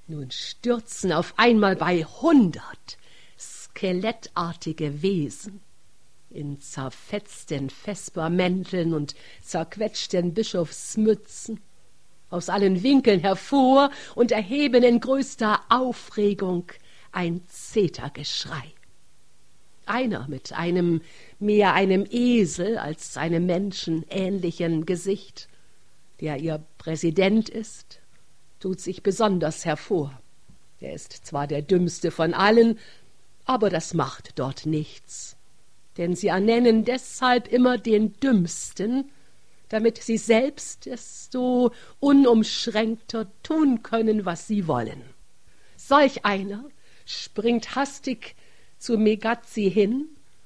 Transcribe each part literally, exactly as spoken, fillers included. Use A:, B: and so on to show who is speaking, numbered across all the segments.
A: Nun stürzen auf einmal bei hundert skelettartige Wesen in zerfetzten Vespermänteln und zerquetschten Bischofsmützen aus allen Winkeln hervor und erheben in größter Aufregung ein Zetergeschrei. Einer mit einem mehr einem Esel als einem menschenähnlichen Gesicht, der ihr Präsident ist, tut sich besonders hervor. Er ist zwar der dümmste von allen, aber das macht dort nichts, denn sie ernennen deshalb immer den Dümmsten, damit sie selbst desto unumschränkter tun können, was sie wollen. Solch einer springt hastig zu Megazzi hin,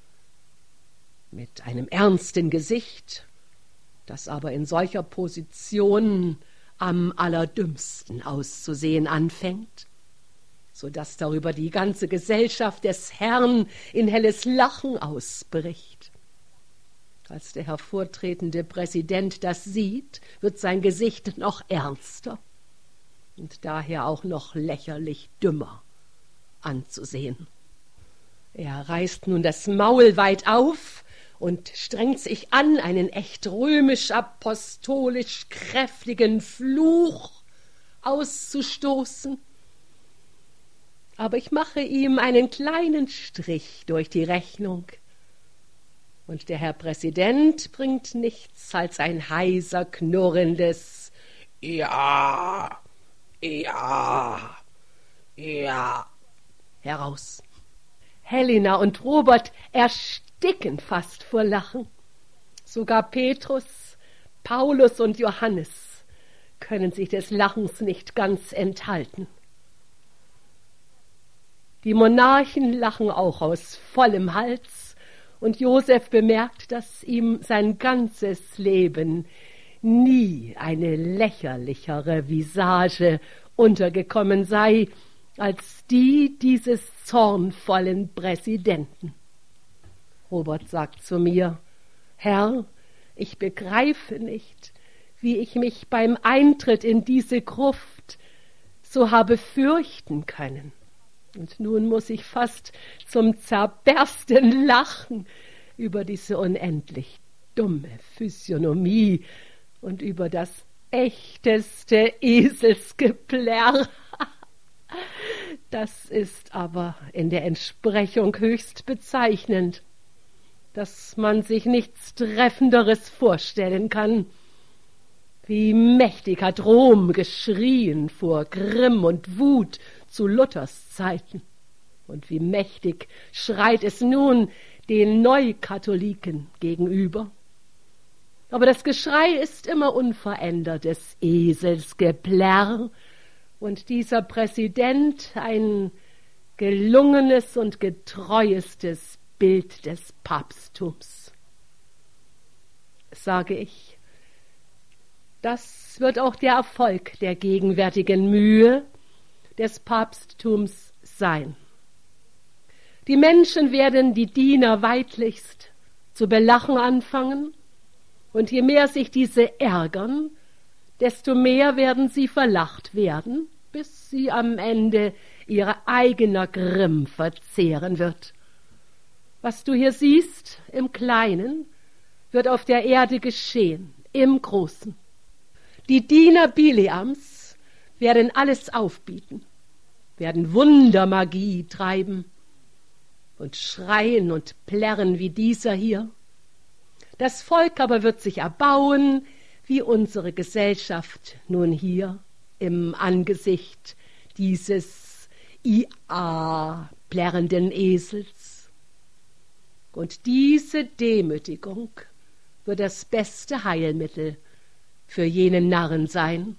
A: mit einem ernsten Gesicht, das aber in solcher Position am allerdümmsten auszusehen anfängt, so daß darüber die ganze Gesellschaft des Herrn in helles Lachen ausbricht. Als der hervortretende Präsident das sieht, wird sein Gesicht noch ernster und daher auch noch lächerlich dümmer anzusehen. Er reißt nun das Maul weit auf und strengt sich an, einen echt römisch-apostolisch kräftigen Fluch auszustoßen. Aber ich mache ihm einen kleinen Strich durch die Rechnung, und der Herr Präsident bringt nichts als ein heiser, knurrendes »Ja, ja, ja« heraus. Helena und Robert ersticken fast vor Lachen. Sogar Petrus, Paulus und Johannes können sich des Lachens nicht ganz enthalten. Die Monarchen lachen auch aus vollem Hals, und Joseph bemerkt, dass ihm sein ganzes Leben nie eine lächerlichere Visage untergekommen sei, als die dieses zornvollen Präsidenten. Robert sagt zu mir: »Herr, ich begreife nicht, wie ich mich beim Eintritt in diese Gruft so habe fürchten können. Und nun muss ich fast zum Zerbersten lachen über diese unendlich dumme Physiognomie und über das echteste Eselsgeplärr. Das ist aber in der Entsprechung höchst bezeichnend, dass man sich nichts Treffenderes vorstellen kann. Wie mächtig hat Rom geschrien vor Grimm und Wut zu Luthers Zeiten, und wie mächtig schreit es nun den Neukatholiken gegenüber. Aber das Geschrei ist immer unverändertes Eselsgeplärr, und dieser Präsident ein gelungenes und getreuestes Bild des Papsttums. Sage ich, das wird auch der Erfolg der gegenwärtigen Mühe des Papsttums sein. Die Menschen werden die Diener weidlichst zu belachen anfangen, und je mehr sich diese ärgern, desto mehr werden sie verlacht werden, bis sie am Ende ihre eigener Grimm verzehren wird. Was du hier siehst im Kleinen, wird auf der Erde geschehen, im Großen. Die Diener Bileams werden alles aufbieten, werden Wundermagie treiben und schreien und plärren wie dieser hier. Das Volk aber wird sich erbauen, wie unsere Gesellschaft nun hier im Angesicht dieses Ia plärrenden Esels. Und diese Demütigung wird das beste Heilmittel für jenen Narren sein.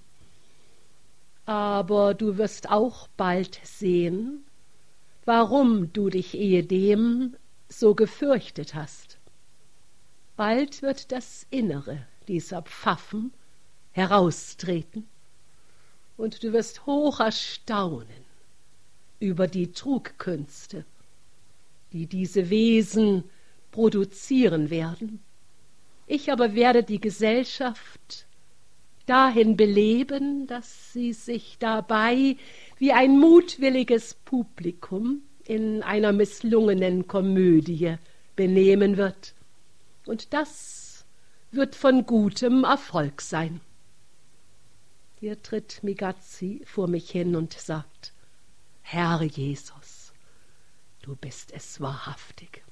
A: Aber du wirst auch bald sehen, warum du dich ehedem so gefürchtet hast. Bald wird das Innere dieser Pfaffen heraustreten, und du wirst hoch erstaunen über die Trugkünste, die diese Wesen produzieren werden. Ich aber werde die Gesellschaft dahin beleben, dass sie sich dabei wie ein mutwilliges Publikum in einer misslungenen Komödie benehmen wird. Und das wird von gutem Erfolg sein. Hier tritt Migazi vor mich hin und sagt: Herr Jesus, du bist es wahrhaftig.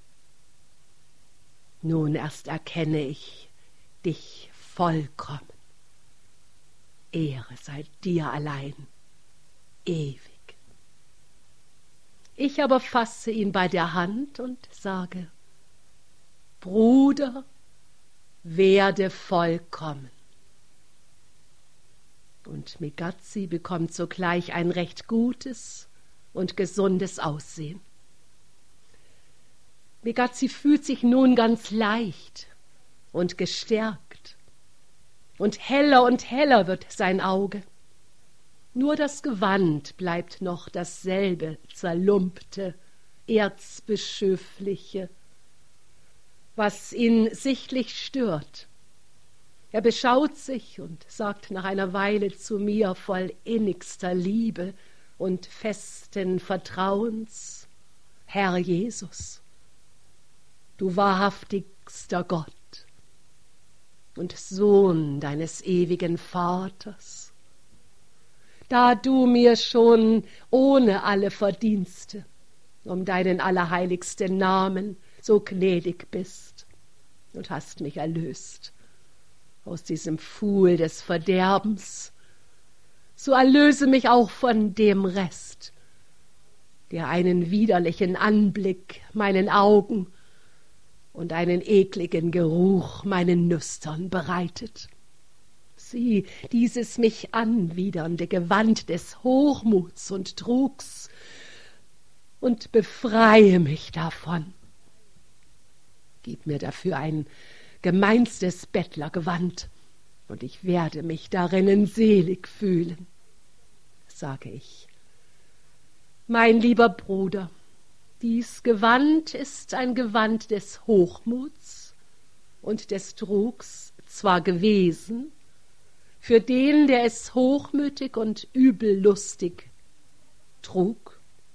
A: Nun erst erkenne ich dich vollkommen. Ehre sei dir allein, ewig. Ich aber fasse ihn bei der Hand und sage: Bruder, werde vollkommen. Und Migazi bekommt sogleich ein recht gutes und gesundes Aussehen. Migazi fühlt sich nun ganz leicht und gestärkt, und heller und heller wird sein Auge. Nur das Gewand bleibt noch dasselbe zerlumpte, erzbischöfliche, was ihn sichtlich stört. Er beschaut sich und sagt nach einer Weile zu mir voll innigster Liebe und festen Vertrauens: Herr Jesus, du wahrhaftigster Gott und Sohn deines ewigen Vaters, da du mir schon ohne alle Verdienste um deinen allerheiligsten Namen so gnädig bist und hast mich erlöst aus diesem Pfuhl des Verderbens, so erlöse mich auch von dem Rest, der einen widerlichen Anblick meinen Augen und einen ekligen Geruch meinen Nüstern bereitet. Sieh, dieses mich anwidernde Gewand des Hochmuts und Trugs, und befreie mich davon. Gib mir dafür ein gemeinstes Bettlergewand, und ich werde mich darinnen selig fühlen, sage ich. Mein lieber Bruder, dies Gewand ist ein Gewand des Hochmuts und des Trugs zwar gewesen, für den, der es hochmütig und übellustig trug.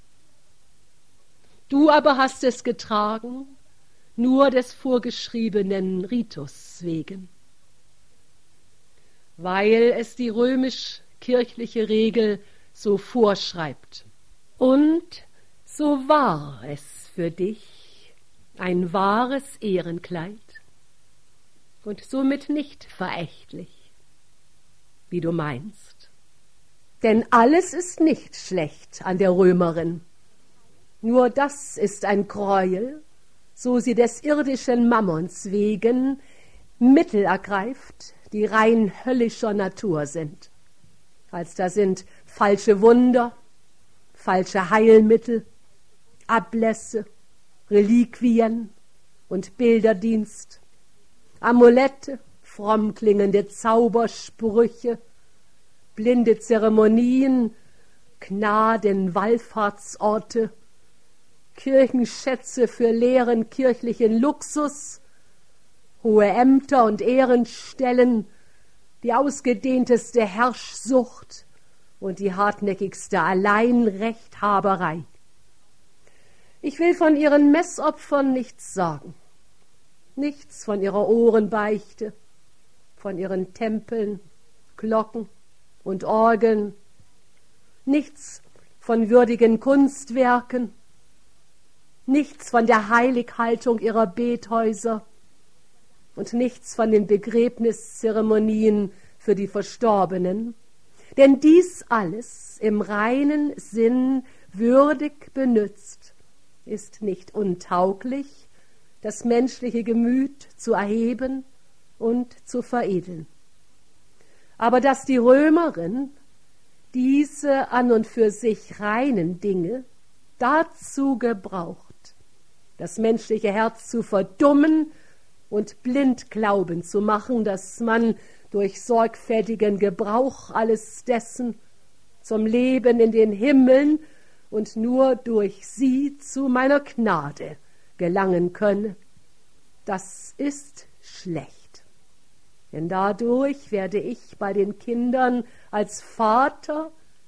A: Du aber hast es getragen, nur des vorgeschriebenen Ritus wegen, weil es die römisch-kirchliche Regel so vorschreibt. Und so war es für dich ein wahres Ehrenkleid und somit nicht verächtlich, wie du meinst. Denn alles ist nicht schlecht an der Römerin, nur das ist ein Gräuel, so sie des irdischen Mammons wegen Mittel ergreift, die rein höllischer Natur sind. Als da sind falsche Wunder, falsche Heilmittel, Ablässe, Reliquien und Bilderdienst, Amulette, fromm klingende Zaubersprüche, blinde Zeremonien, Gnaden, Wallfahrtsorte, Kirchenschätze für leeren kirchlichen Luxus, hohe Ämter und Ehrenstellen, die ausgedehnteste Herrschsucht und die hartnäckigste Alleinrechthaberei. Ich will von ihren Messopfern nichts sagen, nichts von ihrer Ohrenbeichte, von ihren Tempeln, Glocken und Orgeln, nichts von würdigen Kunstwerken, nichts von der Heilighaltung ihrer Bethäuser und nichts von den Begräbniszeremonien für die Verstorbenen, denn dies alles im reinen Sinn würdig benützt, ist nicht untauglich, das menschliche Gemüt zu erheben und zu veredeln. Aber dass die Römerin diese an und für sich reinen Dinge dazu gebraucht, das menschliche Herz zu verdummen und blind glauben zu machen, dass man durch sorgfältigen Gebrauch alles dessen zum Leben in den Himmeln und nur durch sie zu meiner Gnade gelangen könne, das ist schlecht. Denn dadurch werde ich bei den Kindern als Vater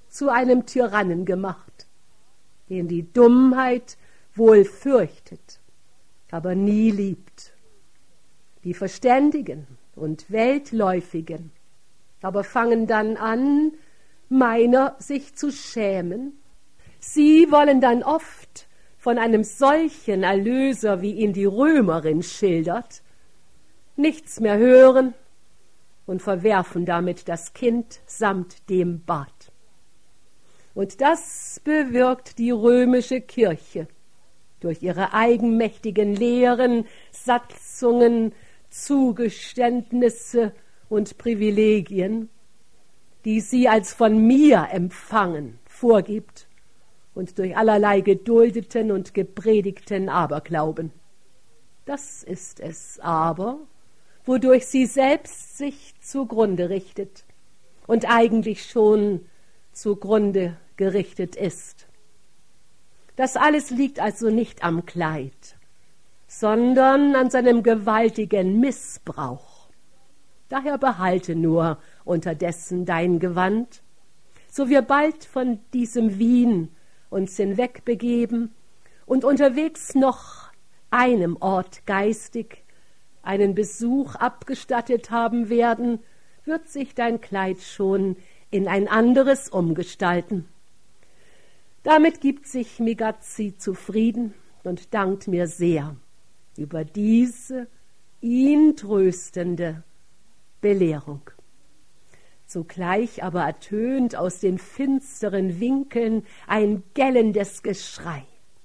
A: zu einem Tyrannen gemacht, den die Dummheit wohl fürchtet, aber nie liebt. Die Verständigen und Weltläufigen aber fangen dann an, meiner sich zu schämen. Sie wollen dann oft von einem solchen Erlöser, wie ihn die Römerin schildert, nichts mehr hören und verwerfen damit das Kind samt dem Bart. Und das bewirkt die römische Kirche durch ihre eigenmächtigen Lehren, Satzungen, Zugeständnisse und Privilegien, die sie als von mir empfangen vorgibt und durch allerlei geduldeten und gepredigten Aberglauben. Das ist es aber, wodurch sie selbst sich zugrunde richtet und eigentlich schon zugrunde gerichtet ist. Das alles liegt also nicht am Kleid, sondern an seinem gewaltigen Missbrauch. Daher behalte nur unterdessen dein Gewand, so wir bald von diesem Wien uns hinwegbegeben und unterwegs noch einem Ort geistig einen Besuch abgestattet haben werden, wird sich dein Kleid schon in ein anderes umgestalten. Damit gibt sich Megazzi zufrieden und dankt mir sehr über diese ihn tröstende Belehrung. Zugleich aber ertönt aus den finsteren Winkeln ein gellendes Geschrei.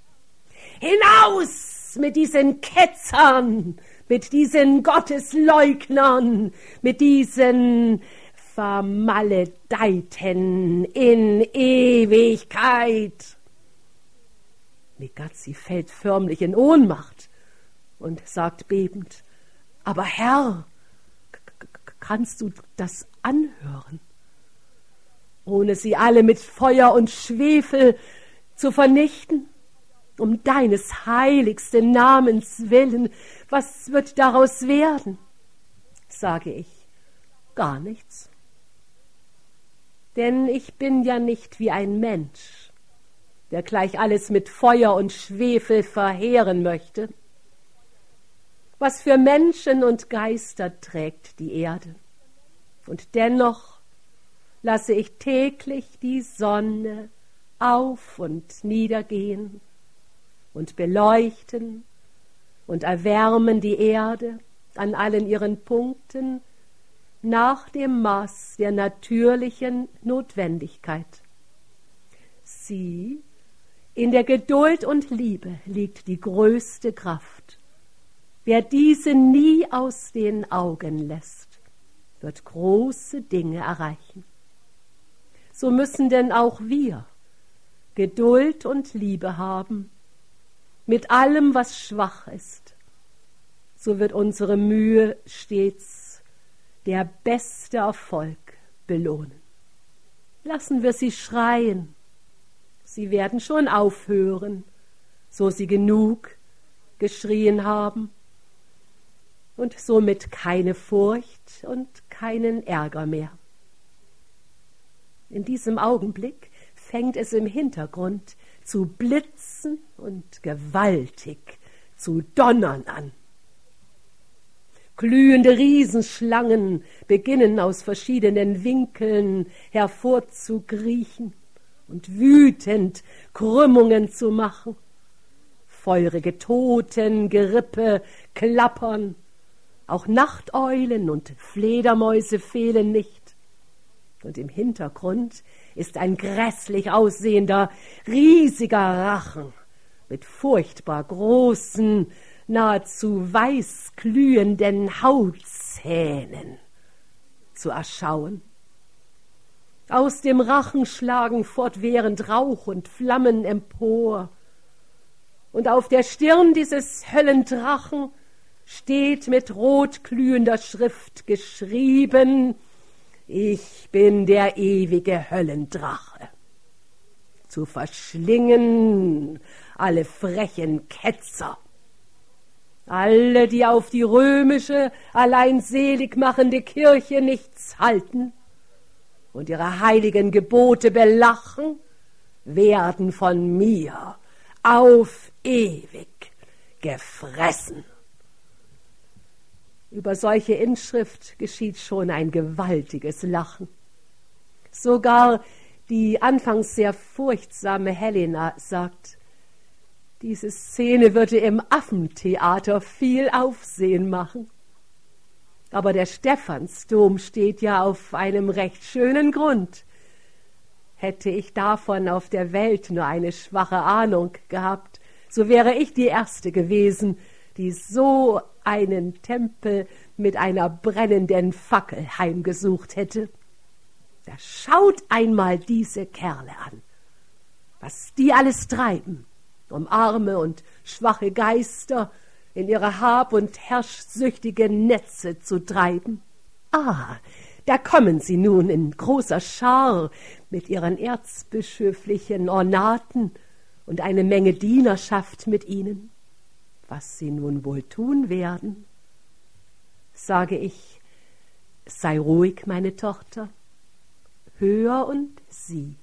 A: Hinaus mit diesen Ketzern, mit diesen Gottesleugnern, mit diesen Vermaledeiten in Ewigkeit. Megazzi fällt förmlich in Ohnmacht und sagt bebend, aber Herr, kannst du das anhören, ohne sie alle mit Feuer und Schwefel zu vernichten? Um deines heiligsten Namens willen, was wird daraus werden? Sage ich, gar nichts. Denn ich bin ja nicht wie ein Mensch, der gleich alles mit Feuer und Schwefel verheeren möchte. Was für Menschen und Geister trägt die Erde? Und dennoch lasse ich täglich die Sonne auf und niedergehen und beleuchten und erwärmen die Erde an allen ihren Punkten nach dem Maß der natürlichen Notwendigkeit. Sie, in der Geduld und Liebe liegt die größte Kraft. Wer diese nie aus den Augen lässt, wird große Dinge erreichen. So müssen denn auch wir Geduld und Liebe haben mit allem, was schwach ist. So wird unsere Mühe stets der beste Erfolg belohnen. Lassen wir sie schreien. Sie werden schon aufhören, so sie genug geschrien haben und somit keine Furcht und keinen Ärger mehr. In diesem Augenblick fängt es im Hintergrund zu blitzen und gewaltig zu donnern an. Glühende Riesenschlangen beginnen aus verschiedenen Winkeln hervorzukriechen und wütend Krümmungen zu machen. Feurige Totengerippe klappern, auch Nachteulen und Fledermäuse fehlen nicht. Und im Hintergrund ist ein grässlich aussehender, riesiger Rachen mit furchtbar großen, nahezu weißglühenden Hautzähnen zu erschauen. Aus dem Rachen schlagen fortwährend Rauch und Flammen empor, und auf der Stirn dieses Höllendrachen steht mit rotglühender Schrift geschrieben: Ich bin der ewige Höllendrache. Zu verschlingen alle frechen Ketzer, alle, die auf die römische, allein selig machende Kirche nichts halten und ihre heiligen Gebote belachen, werden von mir auf ewig gefressen. Über solche Inschrift geschieht schon ein gewaltiges Lachen. Sogar die anfangs sehr furchtsame Helena sagt, diese Szene würde im Affentheater viel Aufsehen machen. Aber der Stephansdom steht ja auf einem recht schönen Grund. Hätte ich davon auf der Welt nur eine schwache Ahnung gehabt, so wäre ich die Erste gewesen, die so einen Tempel mit einer brennenden Fackel heimgesucht hätte. Da schaut einmal diese Kerle an, was die alles treiben, um arme und schwache Geister in ihre hab- und herrschsüchtigen Netze zu treiben. Ah, da kommen sie nun in großer Schar mit ihren erzbischöflichen Ornaten und eine Menge Dienerschaft mit ihnen. Was sie nun wohl tun werden? Sage ich, sei ruhig, meine Tochter, hör und sieh.